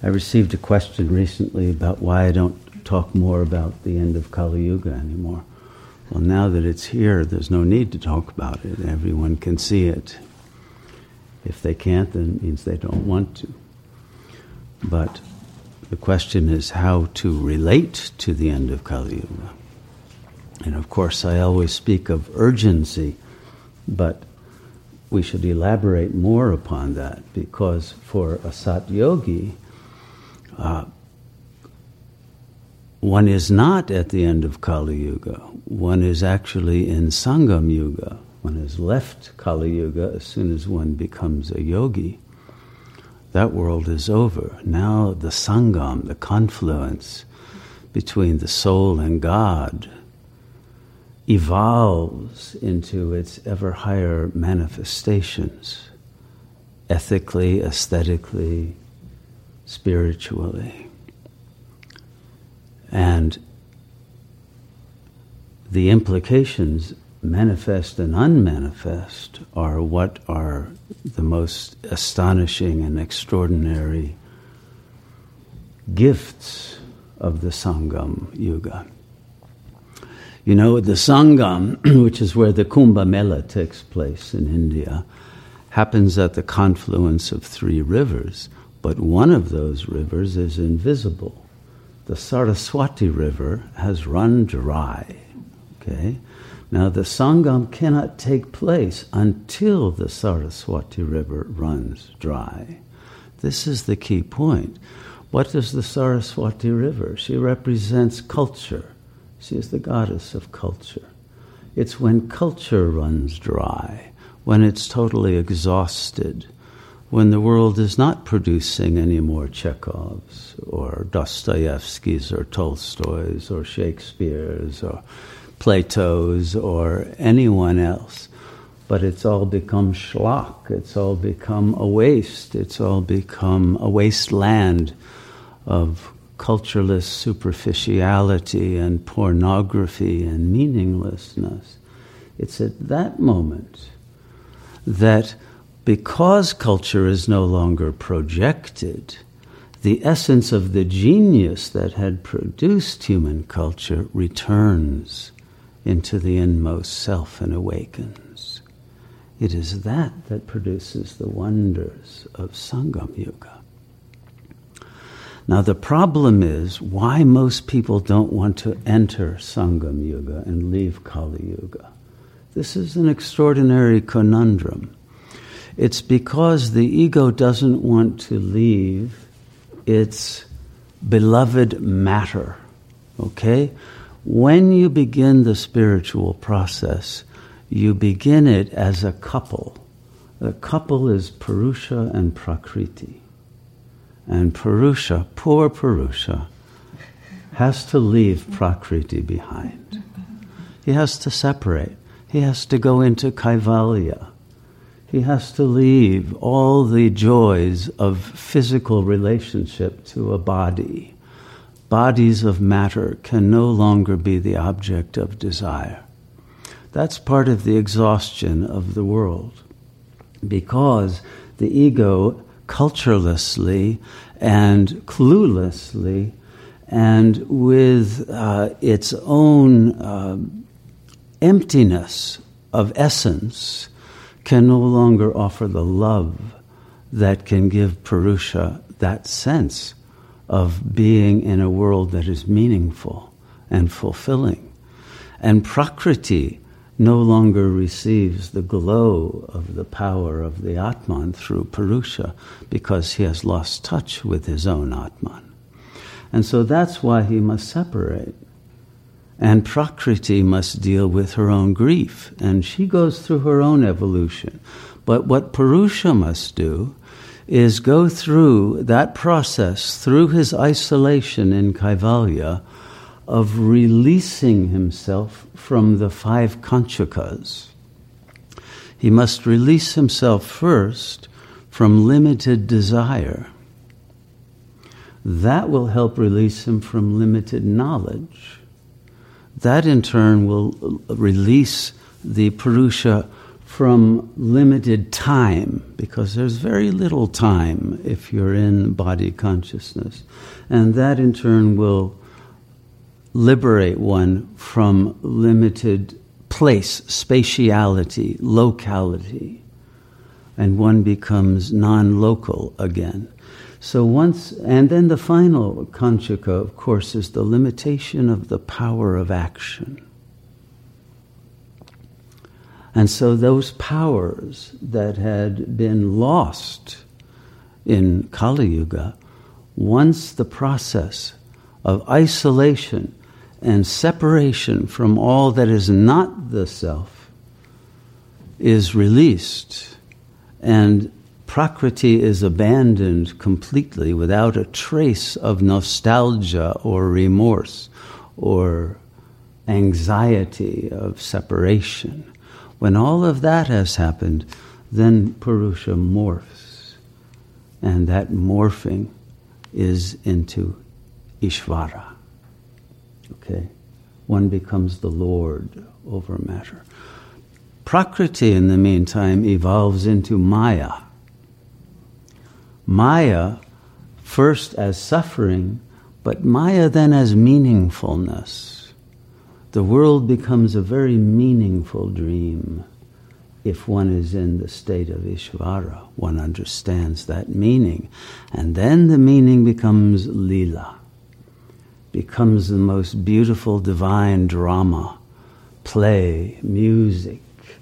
I received a question recently about why I don't talk more about the end of Kali Yuga anymore. Well, now that it's here, there's no need to talk about it. Everyone can see it. If they can't, then it means they don't want to. But the question is how to relate to the end of Kali Yuga. And of course, I always speak of urgency, but we should elaborate more upon that, because for a Sat Yogi, one is not at the end of Kali Yuga. One is actually in Sangam Yuga. One has left Kali Yuga as soon as one becomes a yogi. That world is over. Now the Sangam, the confluence between the soul and God, evolves into its ever higher manifestations, ethically, aesthetically, spiritually. And the implications, manifest and unmanifest, are what are the most astonishing and extraordinary gifts of the Sangam Yuga. You know, the Sangam, which is where the Kumbh Mela takes place in India, happens at the confluence of 3 rivers, but one of those rivers is invisible. The Saraswati River has run dry. Okay? Now the Sangam cannot take place until the Saraswati River runs dry. This is the key point. What is the Saraswati River? She represents culture. She is the goddess of culture. It's when culture runs dry, when it's totally exhausted, when the world is not producing any more Chekhovs or Dostoevskys or Tolstoys or Shakespeare's or Plato's or anyone else. But it's all become schlock, it's all become a waste, it's all become a wasteland of cultureless superficiality and pornography and meaninglessness. It's at that moment that, because culture is no longer projected, the essence of the genius that had produced human culture returns into the inmost self and awakens. It is that produces the wonders of Sangam Yuga. Now the problem is why most people don't want to enter Sangam Yuga and leave Kali Yuga. This is an extraordinary conundrum. It's because the ego doesn't want to leave its beloved matter, okay? When you begin the spiritual process, you begin it as a couple. The couple is Purusha and Prakriti. And Purusha, poor Purusha, has to leave Prakriti behind. He has to separate. He has to go into Kaivalya. He has to leave all the joys of physical relationship to a body. Bodies of matter can no longer be the object of desire. That's part of the exhaustion of the world, because the ego culturelessly and cluelessly and with its own emptiness of essence can no longer offer the love that can give Purusha that sense of being in a world that is meaningful and fulfilling. And Prakriti no longer receives the glow of the power of the Atman through Purusha because he has lost touch with his own Atman. And so that's why he must separate. And Prakriti must deal with her own grief, and she goes through her own evolution. But what Purusha must do is go through that process, through his isolation in Kaivalya, of releasing himself from the 5 Kanchakas. He must release himself first from limited desire. That will help release him from limited knowledge. That in turn will release the Purusha from limited time, because there's very little time if you're in body consciousness. And that in turn will liberate one from limited place, spatiality, locality, and one becomes non-local again. So once, and then the final Kanchaka, of course, is the limitation of the power of action. And so those powers that had been lost in Kali Yuga, once the process of isolation and separation from all that is not the self is released, and Prakriti is abandoned completely without a trace of nostalgia or remorse or anxiety of separation. When all of that has happened, then Purusha morphs, and that morphing is into Ishvara. Okay? One becomes the Lord over matter. Prakriti, in the meantime, evolves into Maya. Maya, first as suffering, but Maya then as meaningfulness. The world becomes a very meaningful dream. If one is in the state of Ishvara, one understands that meaning. And then the meaning becomes Lila, becomes the most beautiful divine drama, play, music,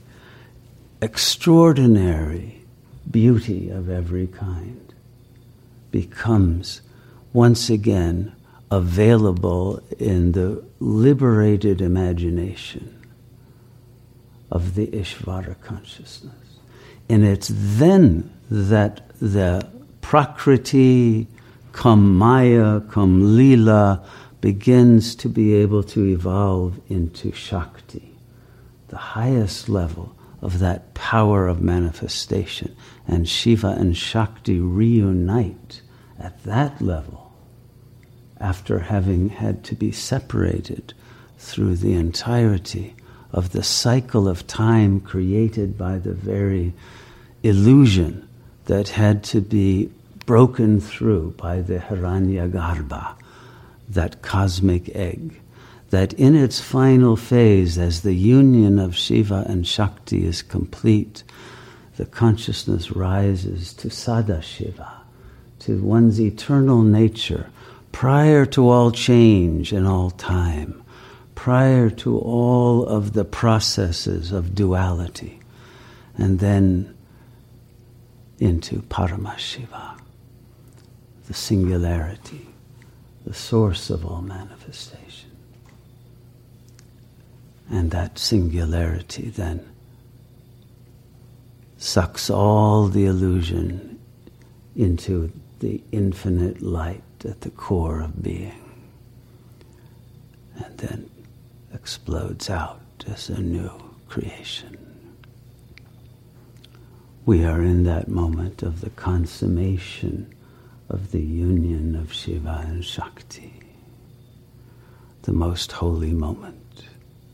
extraordinary beauty of every kind, becomes once again available in the liberated imagination of the Ishvara consciousness. And it's then that the Prakriti, come Maya, come Lila, begins to be able to evolve into Shakti, the highest level of that power of manifestation. And Shiva and Shakti reunite at that level, after having had to be separated through the entirety of the cycle of time created by the very illusion that had to be broken through by the Hiranyagarbha, that cosmic egg, that in its final phase, as the union of Shiva and Shakti is complete, the consciousness rises to Sadashiva, to one's eternal nature, prior to all change and all time, prior to all of the processes of duality, and then into Paramashiva, the singularity, the source of all manifestation. And that singularity then sucks all the illusion into the infinite light at the core of being, and then explodes out as a new creation. We are in that moment of the consummation of the union of Shiva and Shakti, the most holy moment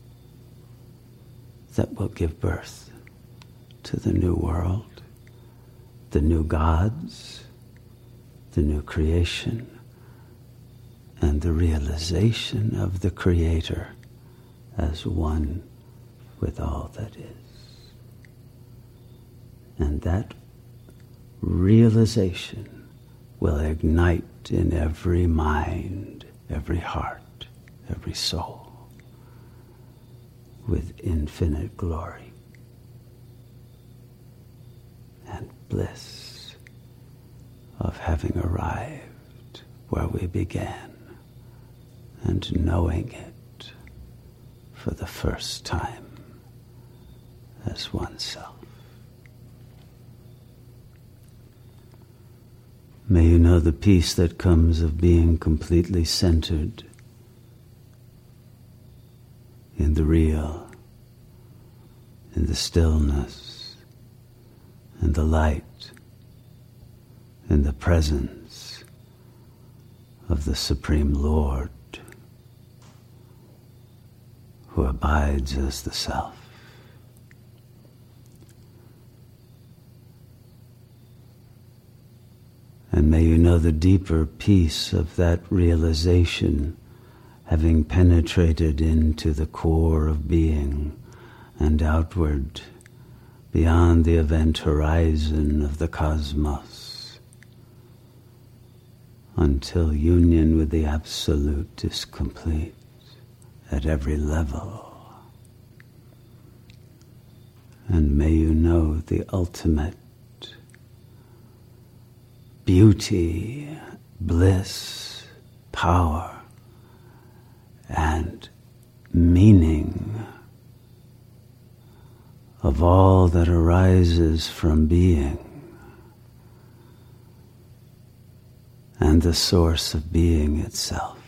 that will give birth to the new world, the new gods, the new creation, and the realization of the Creator as one with all that is. And that realization will ignite in every mind, every heart, every soul with infinite glory and bliss of having arrived where we began and knowing it for the first time as oneself. May you know the peace that comes of being completely centered in the real, in the stillness, in the light, in the presence of the Supreme Lord, who abides as the Self. And may you know the deeper peace of that realization, having penetrated into the core of being and outward, beyond the event horizon of the cosmos, until union with the Absolute is complete at every level. And may you know the ultimate beauty, bliss, power, and meaning of all that arises from being, and the source of being itself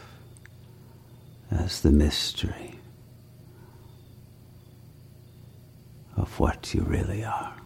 as the mystery of what you really are.